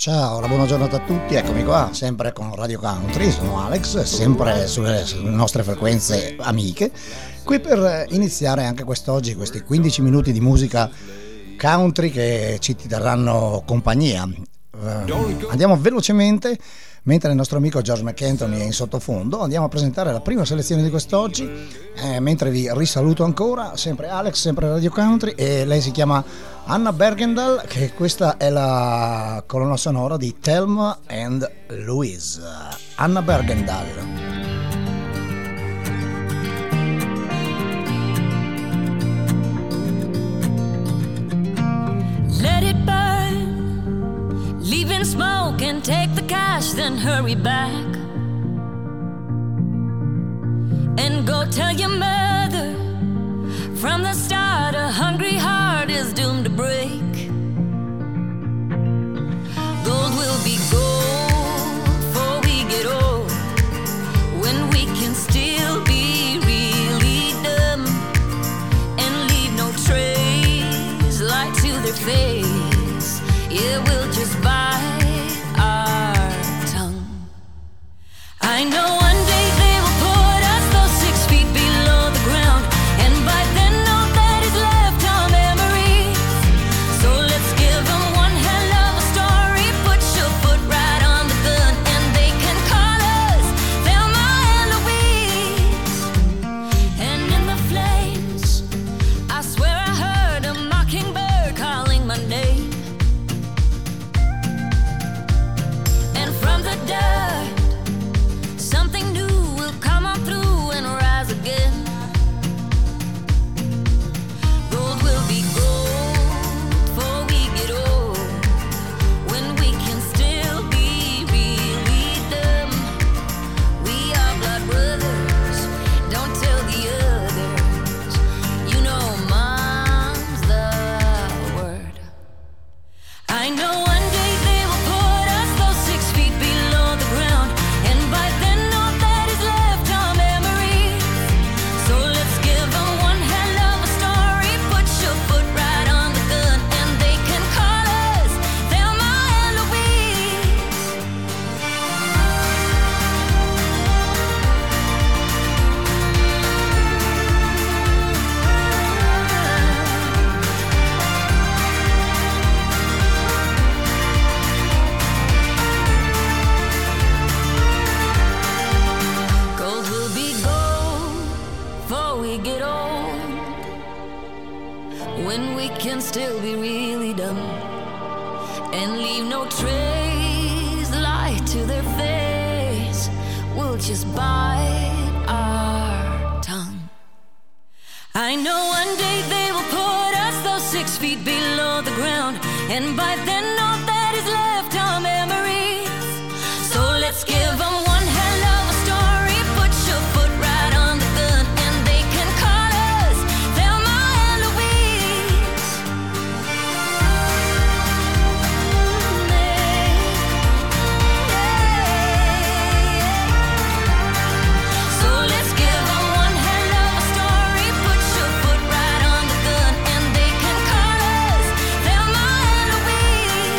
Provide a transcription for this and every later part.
Ciao, una buona giornata a tutti, eccomi qua, sempre con Radio Country, sono Alex, sempre sulle nostre frequenze amiche, qui per iniziare anche quest'oggi, questi 15 minuti di musica country che ci terranno compagnia. Andiamo velocemente, mentre il nostro amico George McAnthony è in sottofondo, andiamo a presentare la prima selezione di quest'oggi, mentre vi risaluto ancora, sempre Alex, sempre Radio Country, e lei si chiama Anna Bergendahl, che questa è la colonna sonora di Thelma and Louise. Anna Bergendahl. Let it burn, leave in smoke and take the cash, then hurry back and go tell your mother from the start a hungry heart is doomed to break. Gold will be gold before we get old, when we can still be really dumb and leave no trace light to their face. Yeah, we'll just bite our tongue. I know one day they will put us those 6 feet below the ground, and by then all that is left are memories. So let's give them one hell of a story. Put your foot right on the gun, and they can call us Thelma and Louise. And in the flames, I swear I heard a mockingbird calling my name. And from the dirt, something new will come on through and rise again. Gold will be gold before we get old, when we can still be really dumb. We are blood brothers, don't tell the others. You know mom's the word. I know one day they will put us those 6 feet below the ground, and by then all that is left are memories. So let's give them one hell of a story. Put your foot right on the gun, and they can call us Thelma and Louise. Gold will be gold before we get old, when we can still be really dumb and leave no trace light to their face. We'll just bite our tongue. I know one day they will put us those 6 feet below the ground, and by then all that is left are memories. So let's give them one hell of a story. Put your foot right on the gun, and they can call us Thelma and Louise. So let's give them one hell of a story. Put your foot right on the gun, and they can call us Thelma and Louise.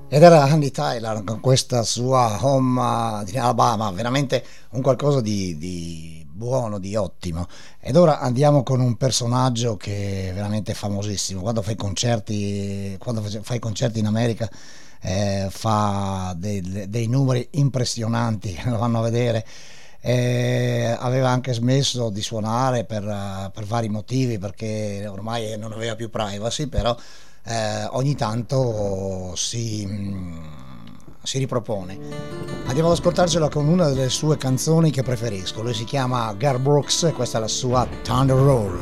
Ed era Andy Tyler con questa sua Home di Alabama, veramente un qualcosa di buono, di ottimo. Ed ora andiamo con un personaggio che è veramente famosissimo. Quando fai concerti in America, fa dei numeri impressionanti, lo vanno a vedere. Aveva anche smesso di suonare per vari motivi, perché ormai non aveva più privacy, però ogni tanto si ripropone. Andiamo ad ascoltarcela con una delle sue canzoni che preferisco. Lui si chiama Garth Brooks e questa è la sua Thunder Roll.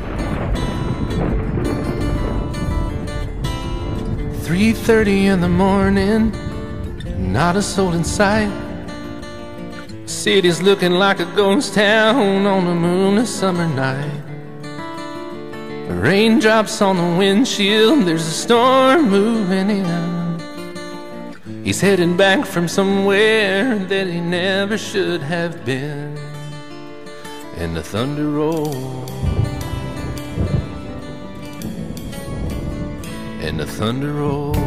3:30 in the morning, not a soul in sight. City's looking like a ghost town on a moonless summer night. Raindrops on the windshield, there's a storm moving in. He's heading back from somewhere that he never should have been. And the thunder rolls, and the thunder rolls.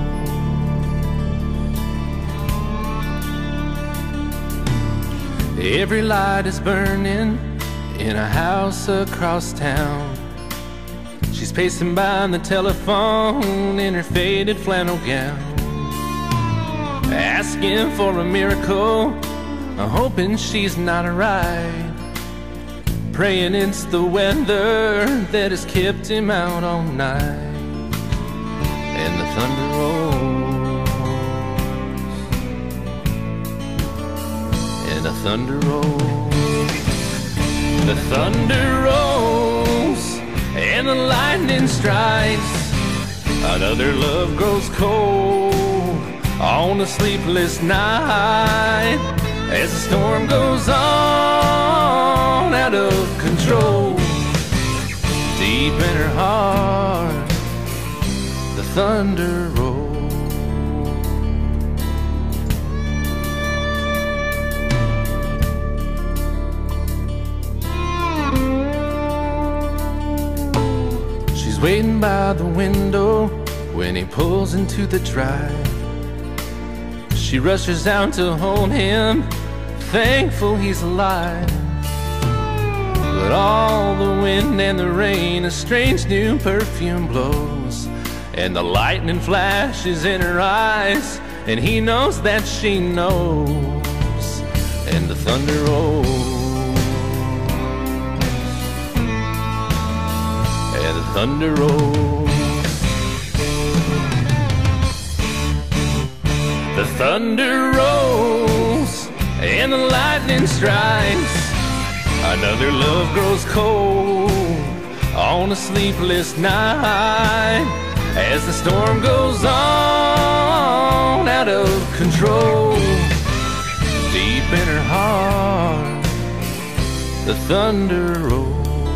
Every light is burning in a house across town. She's pacing by the telephone in her faded flannel gown, asking for a miracle, hoping she's not alright, praying it's the weather that has kept him out all night. And the thunder rolls, and the thunder rolls, the thunder rolls, and the lightning strikes. Another love grows cold on a sleepless night, as the storm goes on out of control. Deep in her heart, the thunder rolls. She's waiting by the window when he pulls into the drive. She rushes out to hold him, thankful he's alive. But all the wind and the rain, a strange new perfume blows, and the lightning flashes in her eyes, and he knows that she knows. And the thunder rolls, and the thunder rolls. The thunder rolls, and the lightning strikes. Another love grows cold on a sleepless night, as the storm goes on out of control. Deep in her heart, the thunder rolls.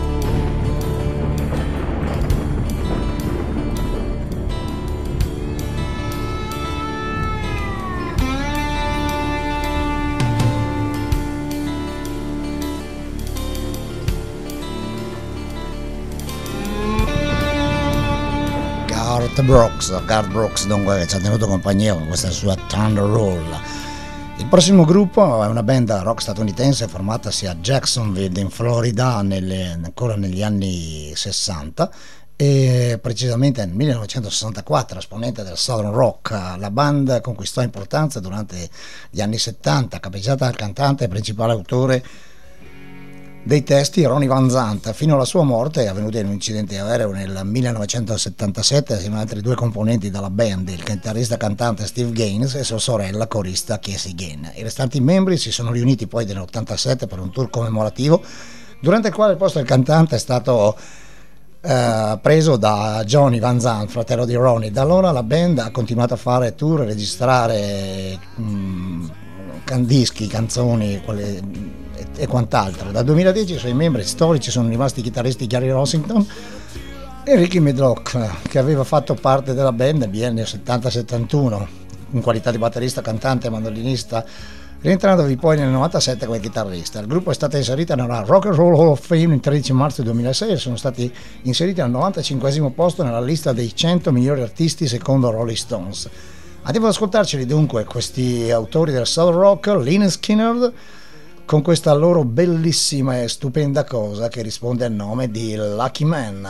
Garth Brooks dunque ci ha tenuto compagnia con questa sua Thunder Roll. Il prossimo gruppo è una band rock statunitense formatasi a Jacksonville in Florida ancora negli anni 60 e precisamente nel 1964, esponente del Southern Rock. La band conquistò importanza durante gli anni 70, capeggiata dal cantante e principale autore dei testi Ronnie Van Zant, fino alla sua morte avvenuta in un incidente aereo nel 1977 assieme ad altri due componenti della band, il chitarrista cantante Steve Gaines e sua sorella corista Casey Gaines. I restanti membri si sono riuniti poi nell'87 per un tour commemorativo, durante il quale il posto del cantante è stato preso da Johnny Van Zant, fratello di Ronnie. Da allora la band ha continuato a fare tour, registrare dischi, canzoni e quant'altro. Dal 2010 i suoi membri storici sono rimasti i chitarristi Gary Rossington e Ricky Medlock, che aveva fatto parte della band nel biennio 70-71 in qualità di batterista, cantante e mandolinista, rientrandovi poi nel 97 come chitarrista. Il gruppo è stato inserito nella Rock and Roll Hall of Fame il 13 marzo 2006 e sono stati inseriti al 95esimo posto nella lista dei 100 migliori artisti secondo Rolling Stones. Andiamo ad ascoltarceli dunque questi autori del soul rock, Lynyrd Skynyrd, con questa loro bellissima e stupenda cosa che risponde al nome di Lucky Man.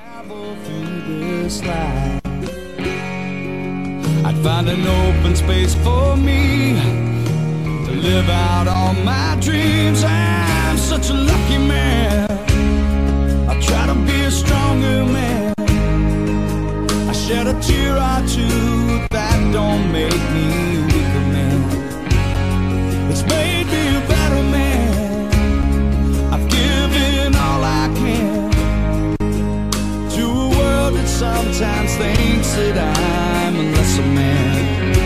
I'd find an open space for me to live out all my dreams. I'm such a lucky man. I try to be a stronger man. I shed a tear or two, that don't make me a weaker man. It's made me a better man. I've given all I can to a world that sometimes thinks that I'm a lesser man.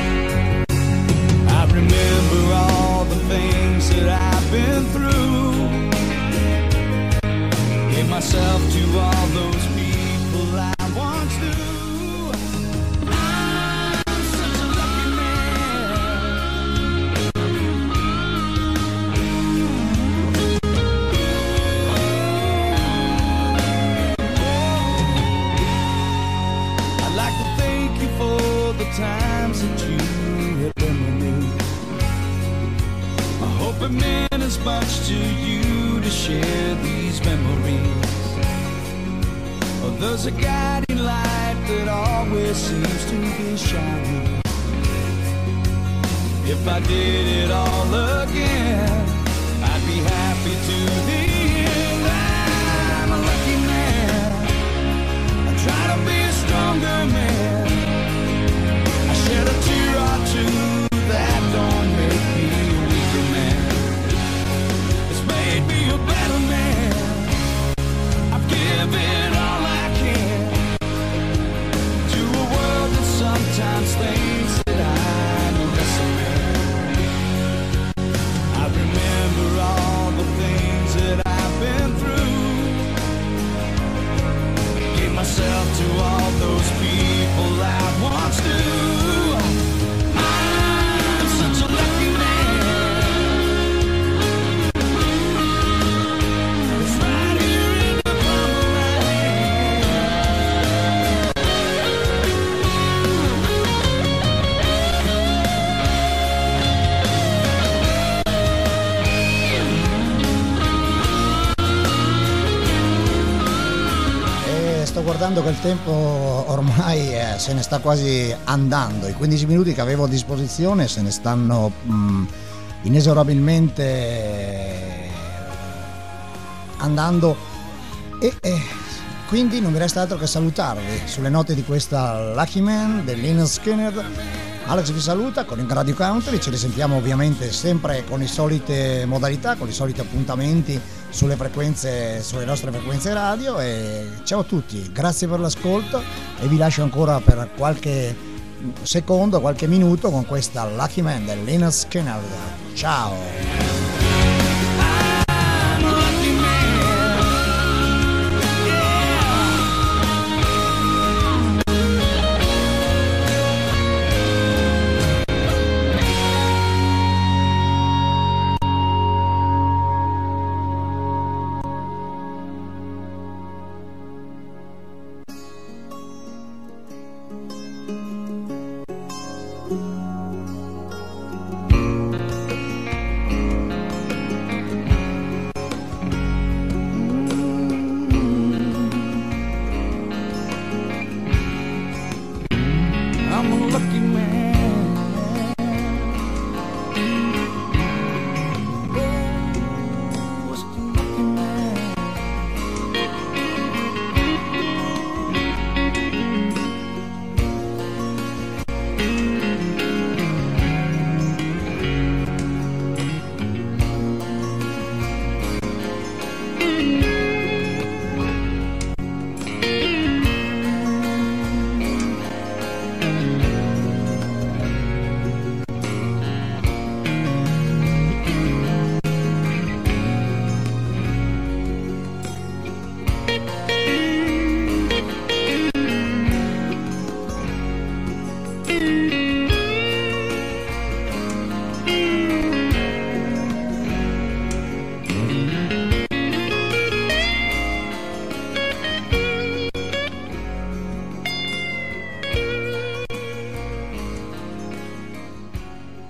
I remember all the things that I've been through. Gave myself to all those people I once knew. I'm such a lucky man. I'd like to thank you for the times that you have been with me. I hope it meant as much to you to share these memories. Oh, there's a guiding light that always seems to be shining. If I did it all again, I'd be happy to the end. I'm a lucky man. I try to be a stronger man. I shed a tear or two, that don't make me a weaker man. It's made me a better man. I've given all I can to a world that sometimes thinks that I'm a lesser man. I remember all the things that I've been through. Gave myself to all those people I once knew. I'm such a lucky man. It's right here in the palm of my Sto guardando che il tempo ormai se ne sta quasi andando, i 15 minuti che avevo a disposizione se ne stanno inesorabilmente andando e quindi non mi resta altro che salutarvi sulle note di questa Lucky Man del Lynyrd Skynyrd. Alex vi saluta con il Radio Country, ci risentiamo ovviamente sempre con le solite modalità, con i soliti appuntamenti sulle frequenze, sulle nostre frequenze radio, e ciao a tutti, grazie per l'ascolto e vi lascio ancora per qualche secondo, qualche minuto con questa Lucky Man del Lynyrd Skynyrd. Ciao!